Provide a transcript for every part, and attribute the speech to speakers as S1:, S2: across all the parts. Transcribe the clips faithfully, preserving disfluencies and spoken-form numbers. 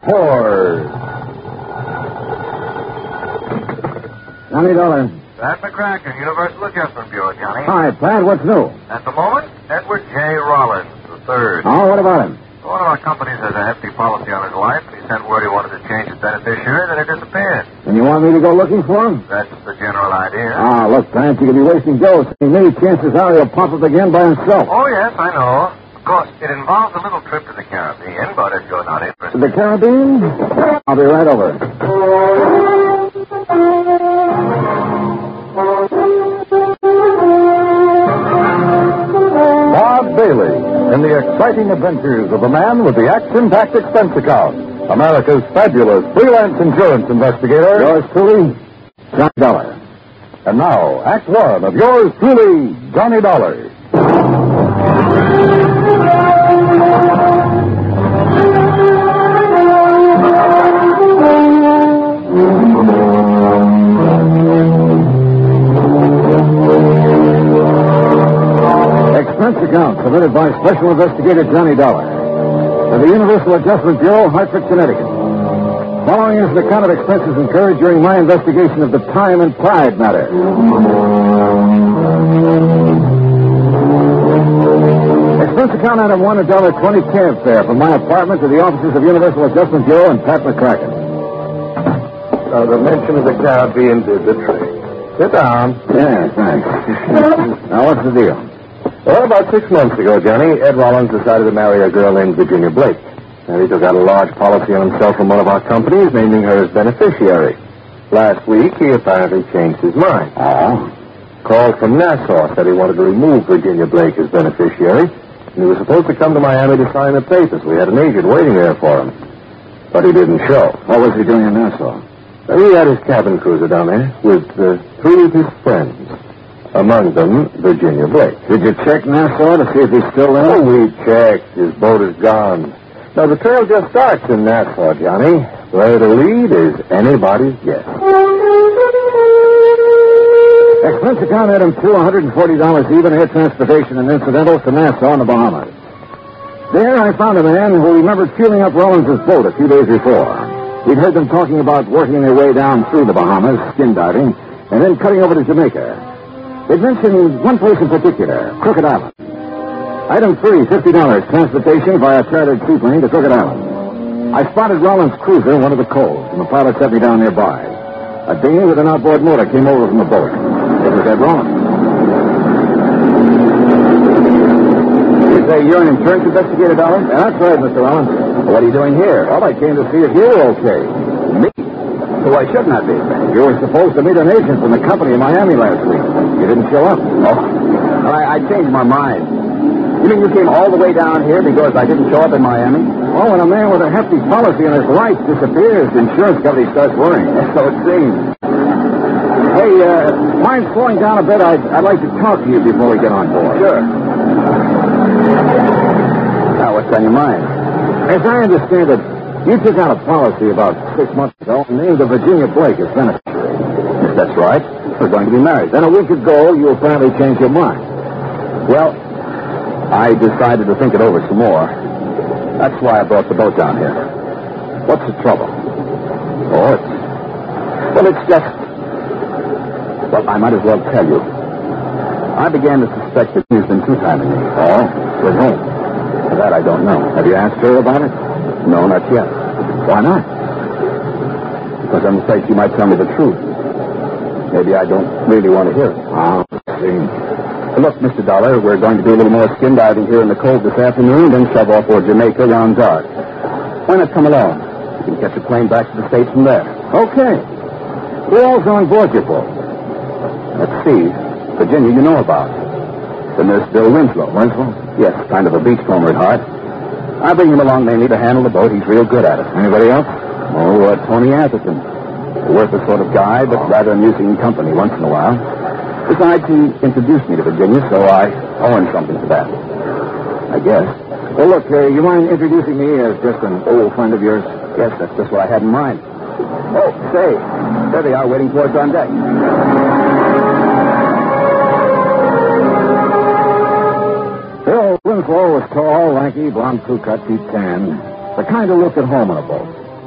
S1: Four. Johnny Dollar.
S2: Pat McCracken, Universal Adjustment Bureau, Johnny.
S1: Hi, Pat. What's new?
S2: At the moment, Edward J. Rollins, the third.
S1: Oh, what about him?
S2: One of our companies has a hefty policy on his life, and he sent word he wanted to change his beneficiary, then it disappeared.
S1: And you want me to go looking for him?
S2: That's the general idea.
S1: Ah, look, Pat, you could be wasting Joe. Many chances are he'll pop up again by himself.
S2: Oh, yes, I know. Of course, it involves a little trip to the Caribbean, but if you're not interested...
S1: To the Caribbean? I'll be right over.
S3: Bob Bailey, in the exciting adventures of the man with the action-packed expense account, America's fabulous freelance insurance investigator.
S1: Yours truly, Johnny Dollar.
S3: And now, Act One of yours truly, Johnny Dollar.
S1: Expense account submitted by Special Investigator Johnny Dollar to the Universal Adjustment Bureau, Hartford, Connecticut. Following is an account of expenses incurred during my investigation of the Time and Pride matter. Expense account item one, a dollar twenty cab fare from my apartment to the offices of Universal Adjustment Bureau and Pat McCracken.
S3: So the mention of the Caribbean did the trick. Sit down.
S1: Yeah, thanks. Now, what's the deal?
S3: Well, about six months ago, Johnny, Ed Rollins decided to marry a girl named Virginia Blake. And he took out a large policy on himself from one of our companies, naming her as beneficiary. Last week, he apparently changed his mind.
S1: Oh?
S3: Called from Nassau, said he wanted to remove Virginia Blake as beneficiary, and he was supposed to come to Miami to sign the papers. We had an agent waiting there for him. But he didn't show.
S1: What was he doing in Nassau?
S3: He had his cabin cruiser down there with uh, three of his friends. Among them, Virginia Blake.
S1: Did you check Nassau to see if he's still there?
S3: Oh, we checked. His boat is gone. Now, the trail just starts in Nassau, Johnny. Where to lead is anybody's guess.
S1: Expense account item two, one hundred forty dollars even, air transportation and incidentals to Nassau in the Bahamas. There I found a man who remembered fueling up Rollins' boat a few days before. He'd heard them talking about working their way down through the Bahamas, skin diving, and then cutting over to Jamaica. They'd mentioned one place in particular, Crooked Island. Item three, fifty dollars, transportation via chartered seaplane to Crooked Island. I spotted Rollins' cruiser in one of the coves, and the pilot set me down nearby. A dinghy with an outboard motor came over from the boat. It was Ed Rollins. You say you're an insurance investigator, Dollar? Yeah, that's right, Mister Rollins. What are you doing here? Well, I came to see if you were okay. Me? So why shouldn't I be? You were supposed to meet an agent from the company in Miami last week. You didn't show up. Oh, I, I changed my mind. You mean you came all the way down here because I didn't show up in Miami? Well, when a man with a hefty policy on his life disappears, the insurance company starts worrying. So it seems. Hey, uh, mind slowing down a bit? I'd, I'd like to talk to you before we get on board. Sure. Now, what's on your mind? As I understand it, you took out a policy about six months ago and named the Virginia Blake as beneficiary. Yes, that's right. We're going to be married. Then a week ago, you apparently changed your mind. Well, I decided to think it over some more. That's why I brought the boat down here. What's the trouble? Oh, it's... Well, it's just... Well, I might as well tell you. I began to suspect that she's been two-timing me. Oh? With whom? That I don't know. Have you asked her about it? No, not yet. Why not? Because I'm afraid she might tell me the truth. Maybe I don't really want to hear it. Ah, I see. Look, Mister Dollar, we're going to do a little more skin diving here in the cove this afternoon, then shove off for Jamaica around dark. Why not come along? You can catch a plane back to the States from there. Okay. Who all's on board your boat? Let's see. Virginia, you know about. The nurse Bill Winslow. Winslow? Yes, kind of a beachcomber at heart. I bring him along mainly to handle the boat. He's real good at it. Anybody else? Oh, uh, Tony Atherton. A worthless sort of guy, but rather amusing company once in a while. Besides, he introduced me to Virginia, so I owe him something for that. I guess. Well, look, uh, you mind introducing me as just an old friend of yours? Yes, that's just what I had in mind. Oh, say, there they are waiting for us on deck. Bill Winslow was tall, lanky, blonde crew cut, deep tan. The kind who looked at home on a boat.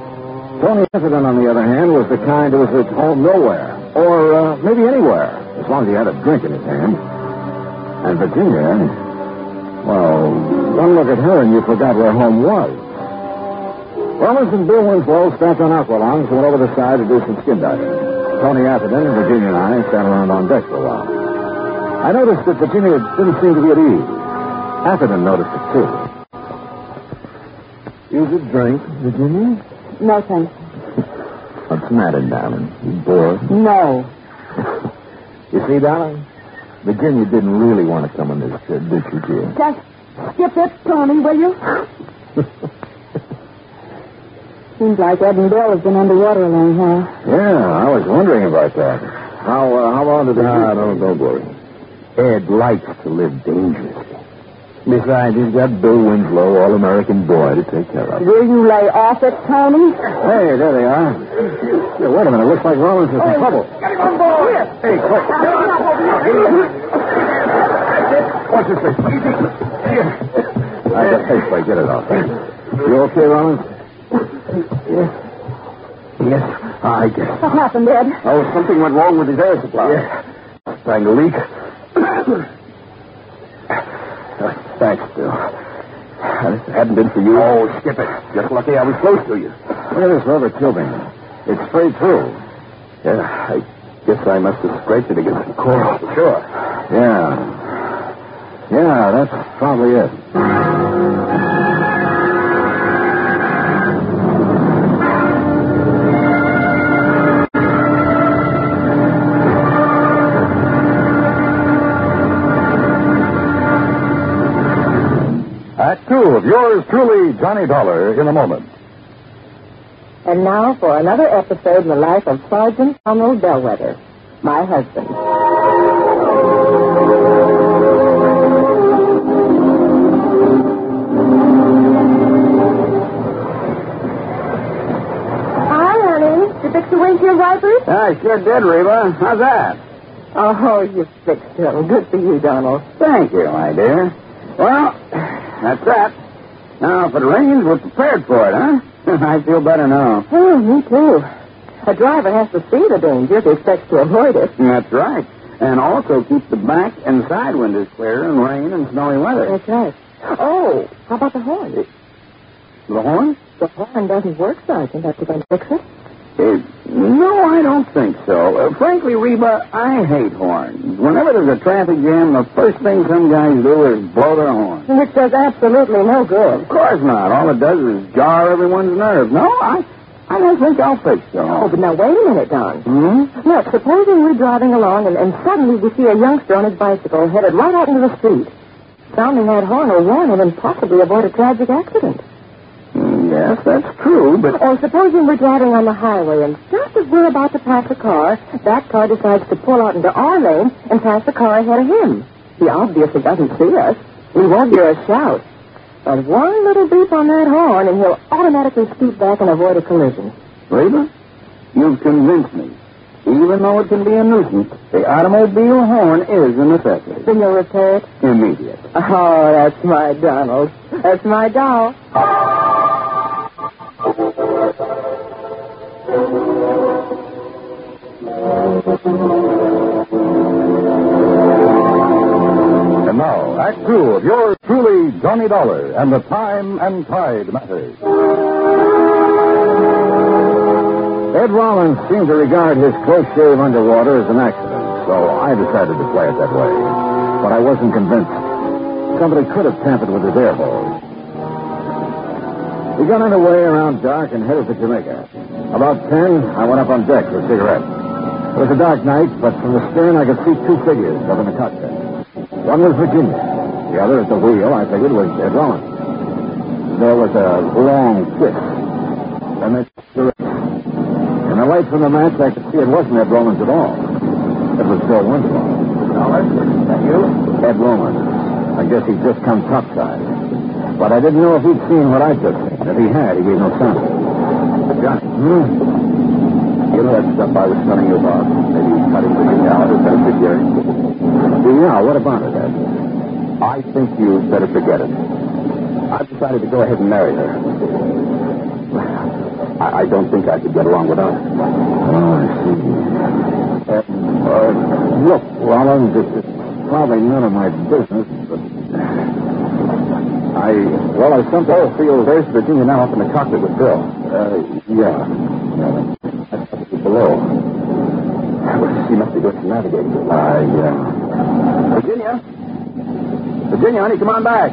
S1: Tony Atherton, on the other hand, was the kind who was at home nowhere. Or uh, maybe anywhere, as long as he had a drink in his hand. And Virginia, well, one look at her and you forgot where home was. Rollins and Bill Winslow strapped on aqualungs and went over the side to do some skin diving. Tony Atherton and Virginia and I sat around on deck for a while. I noticed that Virginia didn't seem to be at ease. Atherton noticed it, too. Use a drink, Virginia?
S4: No, thanks.
S1: What's the matter, darling? You bored?
S4: No.
S1: You see, darling, Virginia didn't really want to come on this trip, did she, dear?
S4: Just skip it, Tony, will you? Seems like Ed and Bill have been underwater a long while.
S1: Yeah, I was wondering about that. How uh, how long did they...
S3: Ah, don't, don't worry.
S1: Ed likes to live dangerously. Besides, he's got Bill Winslow, all-American boy, to take care of.
S4: Will you lay off it, Tony?
S1: Hey, there they are. Hey, wait a minute. Looks like Rollins is in trouble.
S4: Get him on board. Here.
S1: Hey, quick.
S4: Get him on board.
S1: Watch your face. I got face plate. Get it off. You okay, Rollins?
S3: Yes. Yes, I guess.
S4: What happened, Ed?
S1: Oh, something went wrong with his air supply.
S3: Yeah. Trying to leak. Uh, thanks, Bill. Uh, If it hadn't been for you...
S1: Oh, skip it.
S3: Just lucky I was close to you.
S1: Look at this rubber tubing. It's straight through.
S3: Yeah, I guess I must have scraped it against the coral.
S1: Sure. Yeah. Yeah, that's probably it.
S5: Act two of yours truly, Johnny Dollar, in a moment.
S4: And now for another episode in the life of Sergeant Donald Bellwether, my husband. Hi, honey. Did you fix the windshield wipers?
S1: I sure did, Reba. How's that?
S4: Oh, you fixed them. Good for you, Donald.
S1: Thank you, my dear. Well, that's that. Now, if it rains, we're prepared for it, huh? I feel better now.
S4: Oh, me too. A driver has to see the danger if he expects to avoid it.
S1: That's right. And also keep the back and side windows clear in rain and snowy weather.
S4: That's right. Oh, how about the horn?
S1: The horn?
S4: The horn doesn't work, Sergeant. Have to go and fix it?
S1: Uh, no, I don't think so. Uh, frankly, Reba, I hate horns. Whenever there's a traffic jam, the first thing some guys do is blow their horn.
S4: Which does absolutely no good.
S1: Of course not. All it does is jar everyone's nerves. No, I, I don't think I'll fix the horn.
S4: Oh, but now wait a minute, Don.
S1: Hmm?
S4: Look, supposing we're driving along and, and suddenly we see a youngster on his bicycle headed right out into the street. Sounding that horn will warn him and possibly avoid a tragic accident.
S1: Mm, yes, that's true, but...
S4: Or supposing we're driving on the highway and just as we're about to pass a car, that car decides to pull out into our lane and pass the car ahead of him. He obviously doesn't see us. We won't hear a shout. But one little beep on that horn and he'll automatically scoot back and avoid a collision.
S1: Reba, you've convinced me. Even though it can be a nuisance, the automobile horn is a necessity.
S4: Then you'll repair it?
S1: Immediate.
S4: Oh, that's my Donald. That's my doll.
S5: And now, Act two of yours truly, Johnny Dollar, and the Time and Tide Matters.
S1: Ed Rollins seemed to regard his close shave underwater as an accident, so I decided to play it that way. But I wasn't convinced. Somebody could have tampered with his air hose. We got underway around dark and headed for Jamaica. About ten, I went up on deck for a cigarette. It was a dark night, but from the stern I could see two figures up in the cockpit. One was Virginia. The other at the wheel, I figured, was Ed Rollins. There was a long kiss. And then in the light from the match, I could see it wasn't Ed Rollins at all. It was Bill Winslow.
S3: Dollar, that you?
S1: Ed Rollins. I guess he'd just come topside. But I didn't know if he'd seen what I'd just seen. If he had, he gave no sign.
S3: Johnny,
S1: Hmm?
S3: you know that stuff I was telling you about? Maybe cutting Virginia out as beneficiary?
S1: Yeah, what about it, Ed?
S3: I think you'd better forget it. I've decided to go ahead and marry her.
S1: I, I don't think I could get along without it. Oh, I see. Uh, uh, look, Rollins, it's, it's probably none of my business, but I, well, I sent the field. There's Virginia now up in the cockpit with Bill. Uh, yeah. yeah. That's up below. She must be good to navigate. Uh, yeah. Virginia? Virginia, honey, come on back.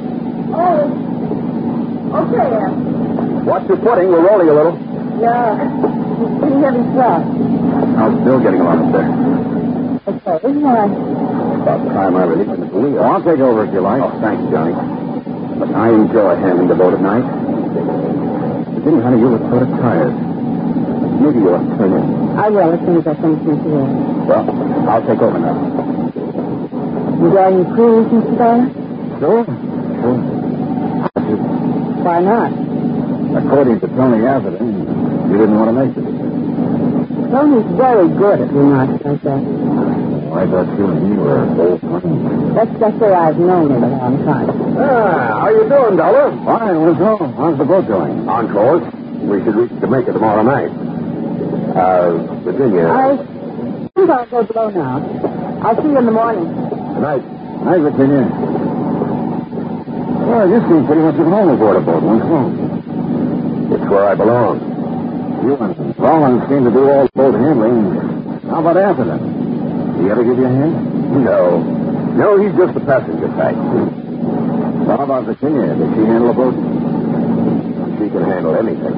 S4: Oh, okay, then.
S1: Watch your footing. We're rolling a little.
S4: Yeah. Pretty heavy stuff.
S1: How's Bill getting along up there?
S4: Okay, why?
S1: About time I released him at the wheel. I'll take over if you like. Oh, thanks, Johnny. But I enjoy handling the boat at night. Virginia, honey, you look sort of tired. Maybe you ought to turn in.
S4: I will as soon as I finish this here.
S1: Well, I'll take over now.
S4: You got any cruise, Mister Dollar?
S1: Sure. Sure.
S4: Why not?
S1: According to Tony Atherton, you didn't want to make it.
S4: Tony's very good at remarks like that.
S1: Oh, I thought you and he were old friends.
S4: Let's just say I've known him a long time.
S1: Ah, how you doing, Dollar? Fine, what's wrong? How's the boat going? On course. We should reach Jamaica tomorrow night. Uh, Virginia.
S4: I think I'll go below now. I'll see you in the morning.
S1: Good night. Night, Virginia. Well, you seem pretty much at home aboard a boat. What's wrong? It's where I belong. You and Rollins seem to do all the boat handling. How about Atherton? Did he ever give you a hand? No. No, he's just a passenger type. Well, how about Virginia? Does she handle a boat? She can handle anything.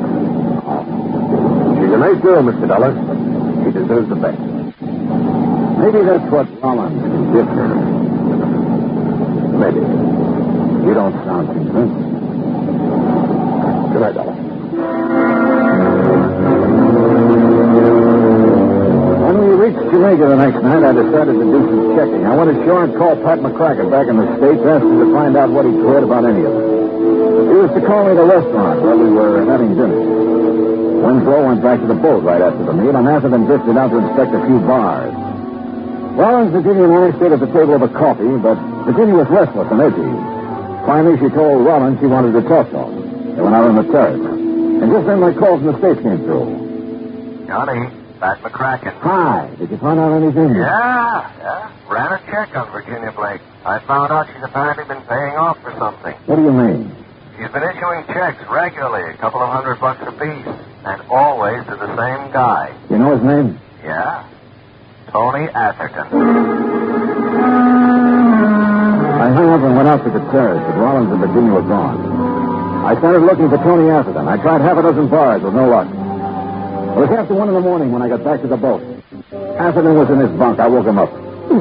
S1: She's a nice girl, Mister Dollar. She deserves the best. Maybe that's what Rollins can give her. Maybe. You don't sound convinced. Good night, Dollar. When we reached Jamaica the next night, I decided to do some checking. I went ashore and called Pat McCracken back in the States, asked him to find out what he could about any of it. He was to call me at the restaurant where we were having dinner. Winslow went back to the boat right after the meal, and Atherton drifted out to inspect a few bars. Rollins, Virginia, and I stayed at the table over coffee, but Virginia was restless and edgy. Finally, she told Rollins she wanted to talk to him. They went out on the terrace. And just then my call from the States came through.
S2: Johnny, Pat McCracken.
S1: Hi. Did you find out anything?
S2: Yeah, yeah. Ran a check on Virginia Blake. I found out she's apparently been paying off for something.
S1: What do you mean?
S2: She's been issuing checks regularly, a couple of hundred bucks apiece, and always to the same guy.
S1: You know his name?
S2: Yeah. Tony Atherton.
S1: I hung up and went out to the terrace, but Rollins and Virginia were gone. I started looking for Tony Atherton. I tried half a dozen bars with no luck. It was after one in the morning when I got back to the boat. Atherton was in his bunk. I woke him up.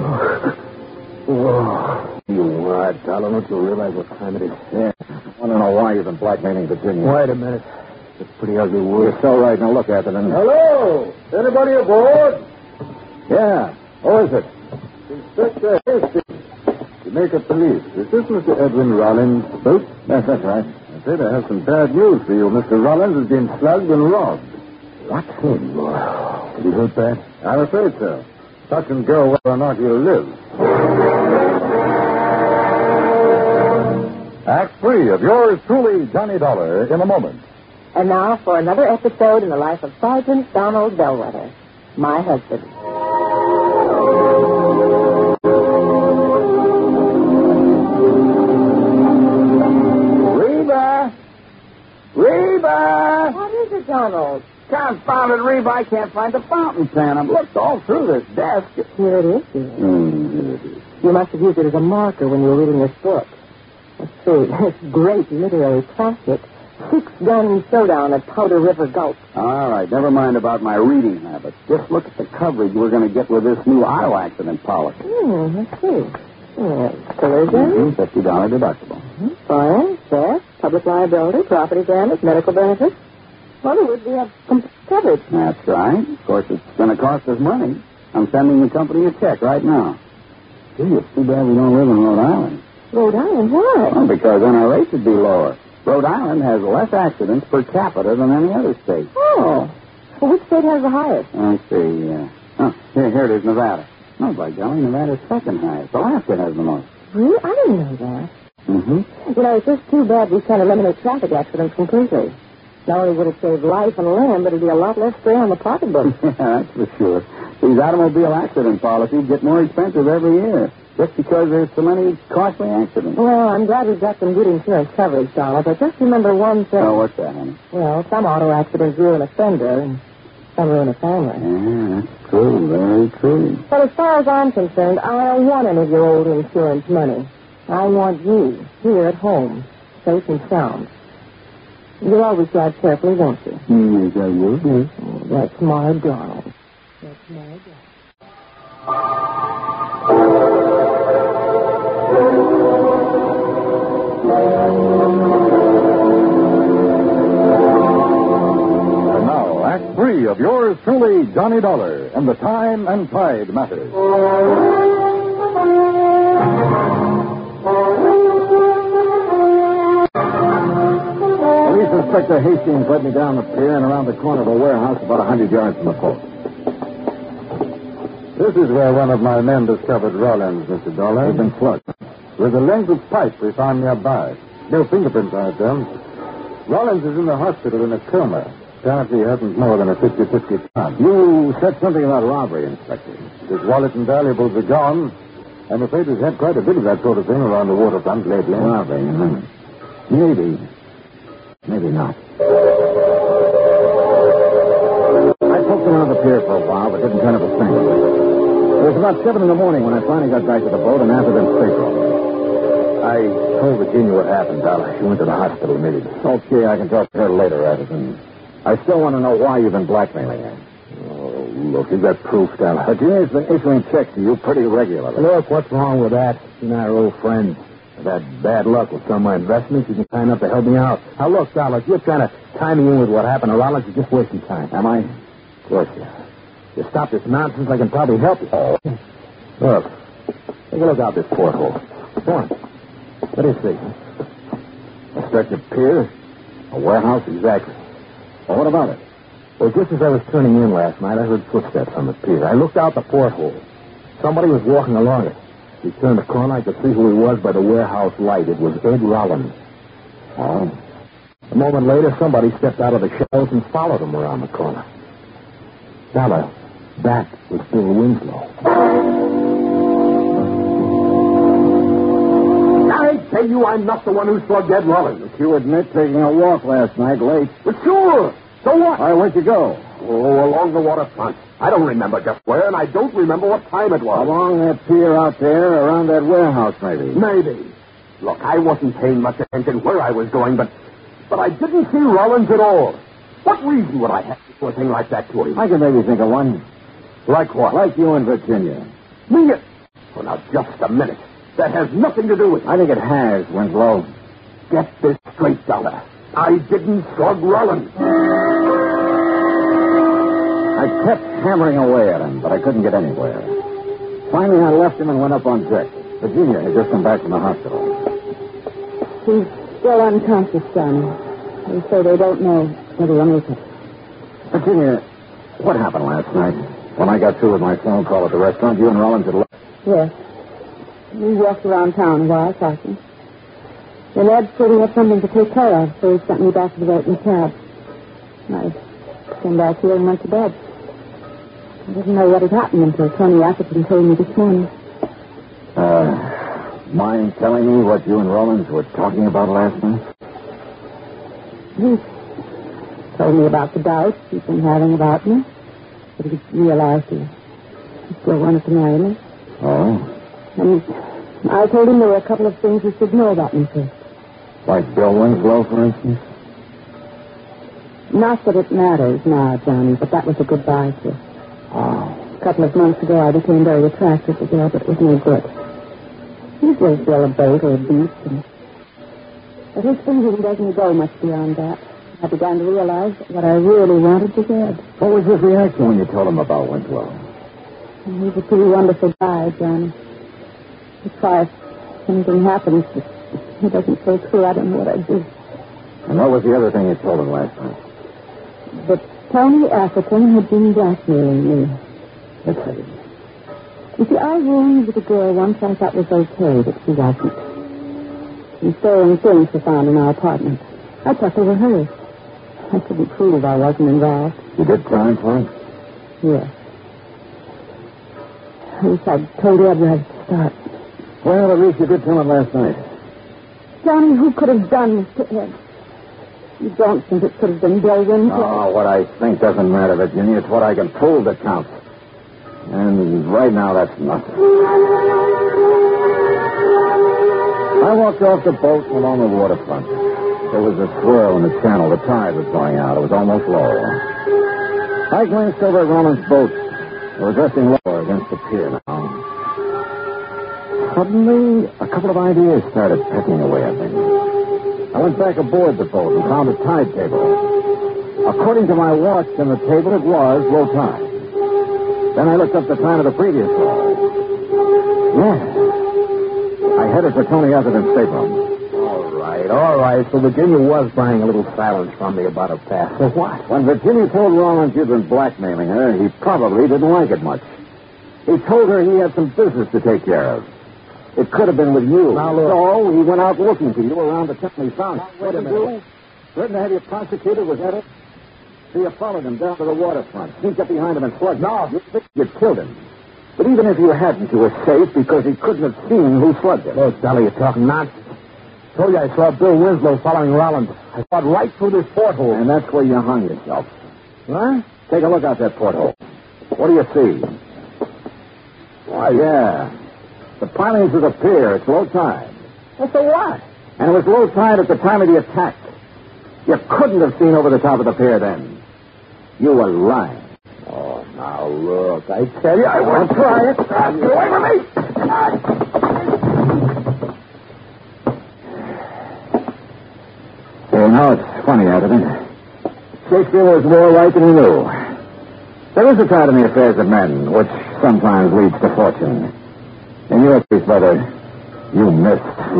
S1: Oh, you what, Dollar? Don't you realize what time it is? Yeah. I don't know why you've been blackmailing Virginia.
S3: Wait a minute. It's a pretty ugly word.
S1: You're so right. Now look, Atherton.
S3: Hello? Anybody aboard?
S1: Yeah. Who is it?
S3: Inspector Hastings, Jamaica Police. Is this Mister Edwin Rollins' boat?
S1: Yes, that's right.
S3: I said I have some bad news for you. Mister Rollins has been slugged and robbed.
S1: What?
S3: Did you heard that? I'm afraid so. Touch and go whether or not you'll live.
S5: Act three of yours truly, Johnny Dollar, in a moment.
S4: And now for another episode in the life of Sergeant Donald Bellwether, my husband.
S1: Reba! Reba!
S4: What is it, Donald?
S1: Confounded Reba, I can't find the fountain pen. I've looked all through this desk.
S4: Here it is, dear.
S1: Mm, here it is.
S4: You must have used it as a marker when you were reading this book. Let's see, this great literary classic, Six Gun Showdown at Powder River Gulch.
S1: All right, never mind about my reading habits. Just look at the coverage we're going to get with this new auto accident policy.
S4: Hmm, let's see. Yeah, collision.
S1: Mm-hmm, fifty dollars deductible.
S4: Mm-hmm. Fire, theft, public liability, property damage, medical benefits. Well, it would be a complete coverage.
S1: That's right. Of course, it's going to cost us money. I'm sending the company a check right now. Gee, it's too bad we don't live in Rhode Island.
S4: Rhode Island, why?
S1: Well, because then our rates would be lower. Rhode Island has less accidents per capita than any other state.
S4: Oh. Well, which state has the highest?
S1: Let's see. Uh, oh, here, here it is, Nevada. No, by golly, Nevada's second highest. Alaska has the most.
S4: Really? I didn't know that.
S1: Mm-hmm.
S4: You know, it's just too bad we can't eliminate traffic accidents completely. Not only would it save life and limb, but it'd be a lot less strain on the pocketbook.
S1: Yeah, that's for sure. These automobile accident policies get more expensive every year, just because there's so many costly accidents.
S4: Well, I'm glad we've got some good insurance coverage, Dollar, but just remember one thing.
S1: Oh, what's that, honey?
S4: Well, some auto accidents ruin a fender, and some ruin a family.
S1: Yeah, that's true, very true.
S4: But as far as I'm concerned, I don't want any of your old insurance money. I want you here at home, safe and sound. You'll always drive carefully, won't you?
S1: Yes, I will. Yes.
S4: Oh, that's my Donald. That's my Donald.
S5: And now, Act Three of yours truly, Johnny Dollar, and the Time and Tide Matters.
S1: Police Inspector Hastings led me down the pier and around the corner of a warehouse about a hundred yards from the post.
S3: This is where one of my men discovered Rollins, Mister Dollar.
S1: He's been plugged.
S3: With a length of pipe we found nearby. No fingerprints on it, though. Rollins is in the hospital in a coma. Apparently he hasn't more than a fifty-fifty chance.
S1: You said something about robbery, Inspector.
S3: His wallet and valuables are gone. I'm afraid he's had quite a bit of that sort of thing around the waterfront lately.
S1: Robbery, huh? Maybe. Maybe not. I poked around the pier for a while, but didn't turn up a thing. It was about seven in the morning when I finally got back to the boat and after them straight road.
S3: I told Virginia what happened, Dollar. She went to the hospital immediately.
S1: Okay, I can talk to her later, Addison. I still want to know why you've been blackmailing her.
S3: Oh, look, you've got proof, Dollar.
S1: Virginia's been issuing checks to you pretty regularly.
S3: Look, what's wrong with that? She and I are old friends. I've had bad luck with some of my investments. You can sign up to help me out. Now, look, Dollar, if you're trying to tie me in with what happened to Rollins, you're just wasting time.
S1: Am I?
S3: Of course, yeah. If you stop this nonsense, I can probably help you.
S1: Oh.
S3: Look, take a look out this porthole. Go on. What do you see?
S1: A stretch of pier? A warehouse?
S3: Exactly.
S1: Well, what about it?
S3: Well, just as I was turning in last night, I heard footsteps on the pier. I looked out the porthole. Somebody was walking along it. He turned the corner. I could see who he was by the warehouse light. It was Ed Rollins.
S1: Oh.
S3: A moment later, somebody stepped out of the shadows and followed him around the corner. Dollar, that was Bill Winslow.
S1: I tell you, I'm not the one who slugged Ed Rollins. You admit taking a walk last night late.
S3: But sure. So what?
S1: All right, where'd you go?
S3: Oh, along the waterfront. I don't remember just where, and I don't remember what time it was.
S1: Along that pier out there, around that warehouse, maybe.
S3: Maybe. Look, I wasn't paying much attention where I was going, but but I didn't see Rollins at all. What reason would I have to do a thing like that to him?
S1: I can maybe think of one.
S3: Like what?
S1: Like you in Virginia.
S3: Me? Well, now, just a minute. That has nothing to do with it.
S1: I think it has, Winslow.
S3: Get this straight, Dollar. I didn't slug Rollins.
S1: I kept hammering away at him, but I couldn't get anywhere. Finally, I left him and went up on deck. Virginia had just come back from the hospital.
S4: He's still unconscious, Johnny. They say they don't know whether he'll make it.
S1: Virginia, what happened last night? When I got through with my phone call at the restaurant, you and Rollins had left.
S4: Yes. We walked around town a while talking. Then Ed's putting up something to take care of, so he sent me back to the boat in the cab. I came back here and went to bed. I didn't know what had happened until Tony Atherton told me this morning.
S1: Uh, mind telling me what you and Rollins were talking about last night?
S4: He told me about the doubts he's been having about me. But he realized he, he still wanted to marry me.
S1: Oh?
S4: And I told him there were a couple of things he should know about me first.
S1: Like Bill Winslow, for instance?
S4: Not that it matters now, Johnny, but that was a goodbye kiss.
S1: Oh.
S4: A couple of months ago, I became very attracted to Bill, but it was no good. He was still a boat or a beast, and... but his thinking doesn't go much beyond that. I began to realize that what I really wanted was Ed.
S1: What was his reaction when you told him about Winslow?
S4: And he's a pretty wonderful guy, Johnny. That's why if anything happens, if he doesn't go through, I don't know what I'd do.
S1: And what was the other thing you told him last night?
S4: But Tony Atherton had been blackmailing me.
S1: Let's see.
S4: You see, I roomed with a girl once I thought was okay, but she wasn't. Some stolen things were found in our apartment. I thought they were hers. I couldn't prove I wasn't involved.
S1: You did time for it?
S4: Yes. At least I told Ed right at the start.
S1: Well, at least you did tell him last night.
S4: Johnny, who could have done this to Ed? You don't think it could have been Bill Winslow?
S1: Oh, what I think doesn't matter, Virginia. It's what I can prove that counts. And right now, that's nothing. I walked off the boat along the waterfront. There was a swirl in the channel. The tide was going out. It was almost low. I glanced over at Rollins' boat. It was resting lower against the pier now. Suddenly, a couple of ideas started pecking away at me. I went back aboard the boat and found a tide table. According to my watch on the table, it was low tide. Then I looked up the time of the previous low. Yeah. I headed for Tony Atherton's stateroom.
S3: All right, all right. So Virginia was buying a little silence from me about her past. So what?
S1: When Virginia told Rollins you'd been blackmailing her, he probably didn't like it much. He told her he had some business to take care of. It could have been with you.
S3: Now, look.
S1: So he went out looking for you around the town. He found you.
S3: Wait a minute.
S1: Threatened to have you prosecuted, was that it? So you followed him down to the waterfront, sneaked up behind him and slugged him.
S3: No.
S1: You think you'd killed him. But even if you hadn't, you were safe because he couldn't have seen who slugged him.
S3: Look, Dolly, you're talking nonsense. I told you I saw Bill Winslow following Rollins. I saw it right through this porthole.
S1: And that's where you hung yourself.
S3: Huh?
S1: Take a look out that porthole. What do you see? Why, yeah. The pilings of the pier. It's low tide.
S3: Well, so what?
S1: And it was low tide at the time of the attack. You couldn't have seen over the top of the pier then. You were lying.
S3: Oh, now, look. I tell you, I won't try it. Ah, get away from me. Ah.
S1: You know, it's funny, Atherton. Shakespeare was more right than he knew. There is a tide in the affairs of men, which sometimes leads to fortune. In your case, brother, you missed.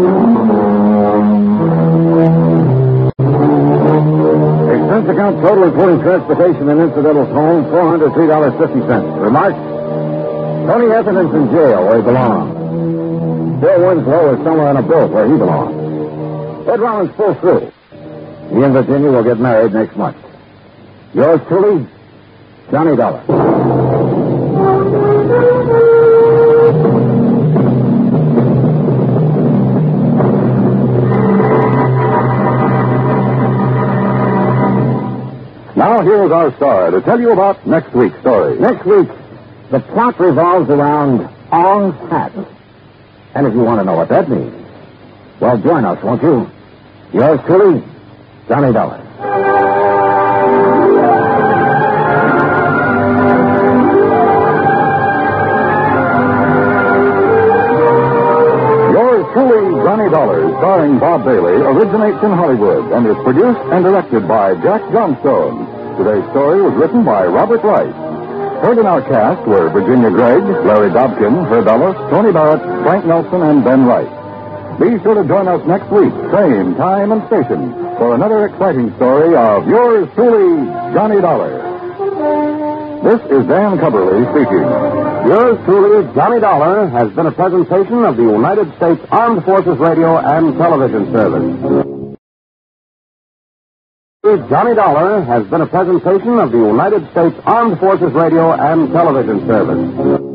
S1: Expense account total including transportation and incidentals home, four hundred three dollars and fifty cents. Remarks? Tony Atherton's in jail where he belongs. Bill Winslow is somewhere on a boat where he belongs. Ed Rollins pulls through. He and Virginia will get married next month. Yours truly, Johnny Dollar.
S5: Now here's our star to tell you about next week's story.
S1: Next week, the plot revolves around Ong's hat. And if you want to know what that means, well, join us, won't you? Yours truly, Johnny Dollar.
S5: Yours truly, Johnny Dollar, starring Bob Bailey, originates in Hollywood and is produced and directed by Jack Johnstone. Today's story was written by Robert Wright. Heard in our cast were Virginia Gregg, Larry Dobkin, Herb Ellis, Tony Barrett, Frank Nelson, and Ben Wright. Be sure to join us next week, same time and station, for another exciting story of yours truly, Johnny Dollar. This is Dan Cubberly speaking.
S3: Yours truly, Johnny Dollar, has been a presentation of the United States Armed Forces Radio and Television Service. Johnny Dollar has been a presentation of the United States Armed Forces Radio and Television Service.